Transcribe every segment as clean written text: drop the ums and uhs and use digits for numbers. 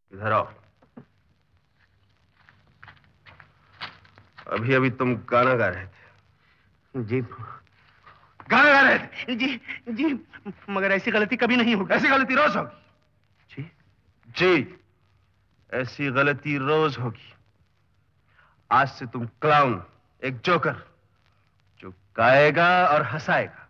इधर आओ। अभी अभी तुम गाना गा रहे थे। जी गाना गा रहे थे? जी जी, मगर ऐसी गलती कभी नहीं होगी। ऐसी गलती रोज होगी। जी जी, ऐसी गलती रोज होगी। आज से तुम क्लाउन, एक जोकर, जो गाएगा और हंसाएगा।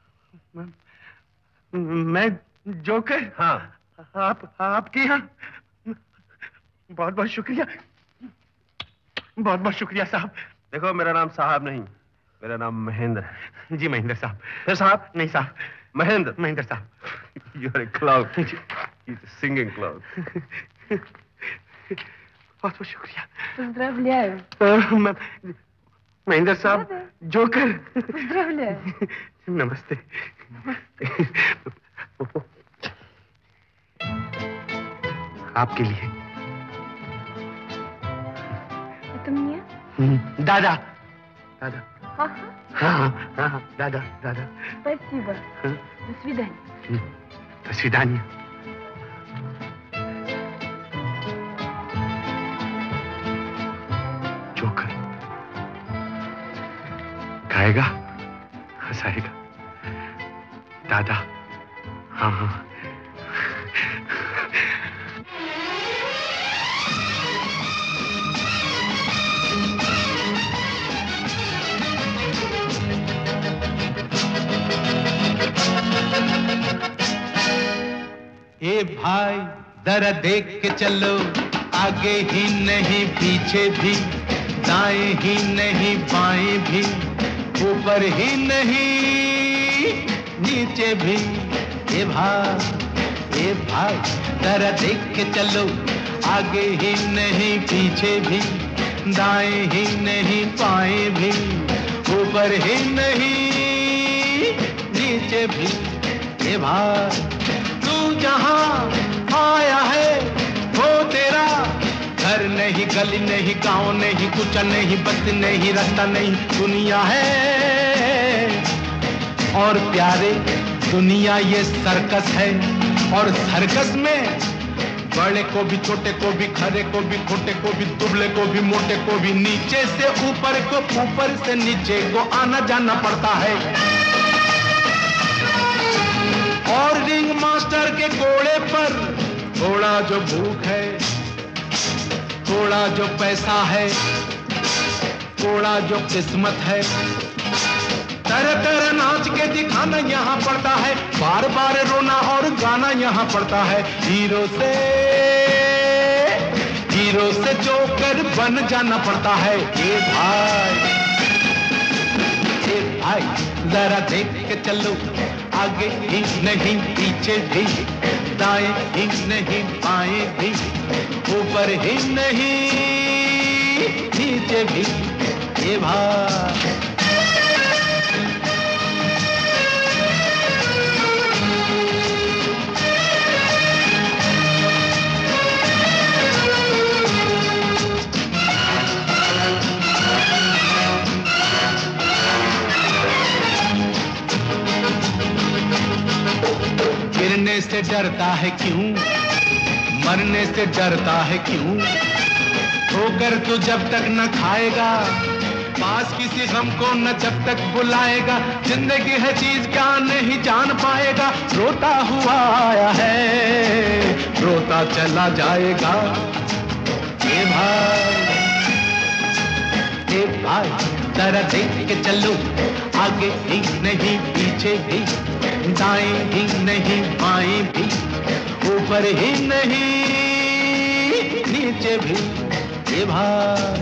मैं जोकर? हाँ। आपके यहाँ बहुत बहुत शुक्रिया, बहुत बहुत शुक्रिया साहब। देखो, मेरा नाम साहब नहीं, मेरा नाम महेंद्र है। जी महेंद्र साहब। फिर साहब? नहीं साहब, महेंद्र। महेंद्र साहब। You are a clown. He's a singing clown. बहुत बहुत शुक्रिया। Поздравляю. महेंद्र साहब, जोकर। Поздравляю. नमस्ते। आपके लिए। Это мне? दादा, दादा। Ага. हाँ, दादा, दादा। Спасибо. До свидания. До свидания. जोकर गाएगा, हंसाएगा। दादा, हाँ हाँ। ए भाई जरा देख के चलो, आगे ही नहीं पीछे भी, दाएं ही नहीं बाएं भी, ऊपर ही नहीं नीचे भी। ए भाई जरा देख के चलो, आगे ही नहीं पीछे भी, दाएं ही नहीं बाएं भी, ऊपर ही नहीं नीचे भी। ए भाई जहां आया है वो तेरा घर नहीं, गली नहीं, गांव नहीं, कुछ नहीं, बस नहीं, रास्ता नहीं, दुनिया है। और प्यारे दुनिया ये सर्कस है, और सर्कस में बड़े को भी, छोटे को भी, खरे को भी, खोटे को भी, दुबले को भी, मोटे को भी, नीचे से ऊपर को, ऊपर से नीचे को आना जाना पड़ता है। और रिंग मास्टर के घोड़े पर घोड़ा जो भूख है, घोड़ा जो पैसा है, घोड़ा जो किस्मत है, तरह तरह नाच के दिखाना यहाँ पड़ता है, बार बार रोना और गाना यहाँ पड़ता है। हीरो से जोकर बन जाना पड़ता है। ए भाई जरा देख के चलो, आगे ही नहीं पीछे भी, दाएं ही नहीं बाएं भी, ऊपर ही नहीं नीचे भी। ए भाई गिरने से डरता है क्यों, मरने से डरता है क्यों, ठोकर तो जब तक न खाएगा, पास किसी गम को न जब तक बुलाएगा, जिंदगी है चीज क्या नहीं जान पाएगा, रोता हुआ आया है, रोता चला जाएगा। ए भाई जरा देख के चलो, आगे ही नहीं पीछे भी, दाएं ही नहीं बाएं भी, ऊपर ही नहीं नीचे भी। ए भाई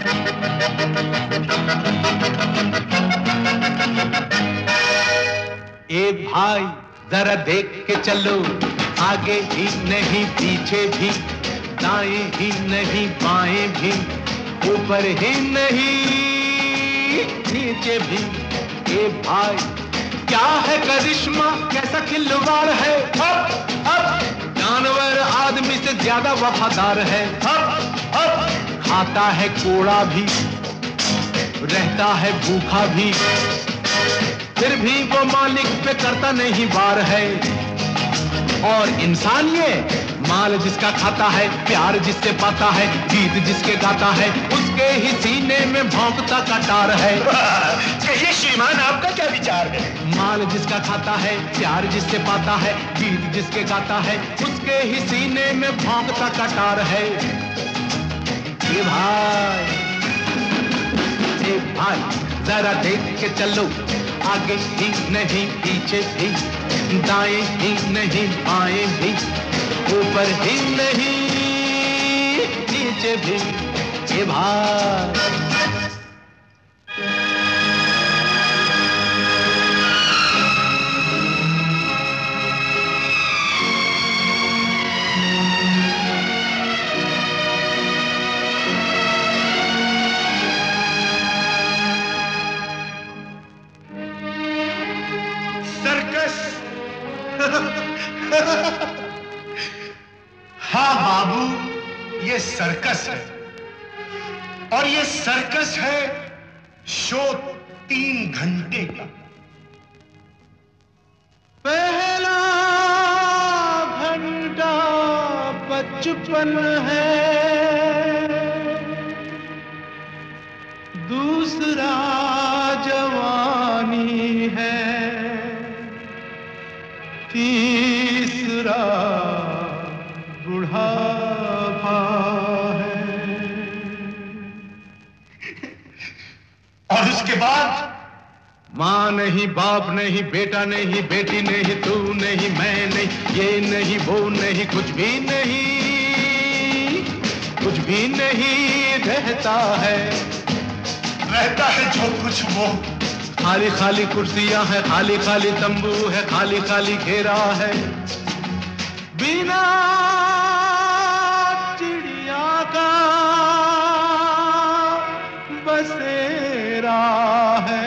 जरा देख के चलो, आगे ही नहीं पीछे भी, दाएं ही नहीं बाएं भी, ऊपर ही नहीं नीचे भी। ए भाई क्या है करिश्मा, कैसा खिलवाड़ है, अब जानवर आदमी से ज्यादा वफादार है, अब खाता है कोड़ा भी, रहता है भूखा भी, फिर भी वो मालिक पे करता नहीं वार है। और इंसान ये माल जिसका खाता है, प्यार जिससे पाता है, गीत जिसके गाता है, उसके ही सीने में भौंकता कटार है। कहिए श्रीमान, आपका क्या विचार है? माल जिसका खाता है, प्यार जिससे पाता है, गीत जिसके गाता है, उसके ही सीने में भौंकता कटार है। ए भाई, ए भाई, जरा देख के चलो, आगे ही नहीं पीछे भी, दाएं ही नहीं बाएं भी, ऊपर ही नहीं नीचे भी। ए भाई, हाँ बाबू, ये सर्कस है, और ये सर्कस है शो 3 घंटे का। पहला घंटा बचपन है, दूसरा जवानी है, तीसरा बुढ़ापा है, और उसके बाद माँ नहीं, बाप नहीं, बेटा नहीं, बेटी नहीं, तू नहीं, मैं नहीं, ये नहीं, वो नहीं, कुछ भी नहीं, कुछ भी नहीं रहता है। रहता है जो कुछ वो, खाली खाली कुर्सियां हैं, खाली खाली तंबू है, खाली खाली घेरा है, बिना चिड़िया का बसेरा है,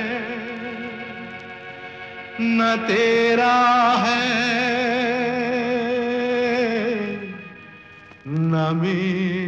न तेरा है न मेरा।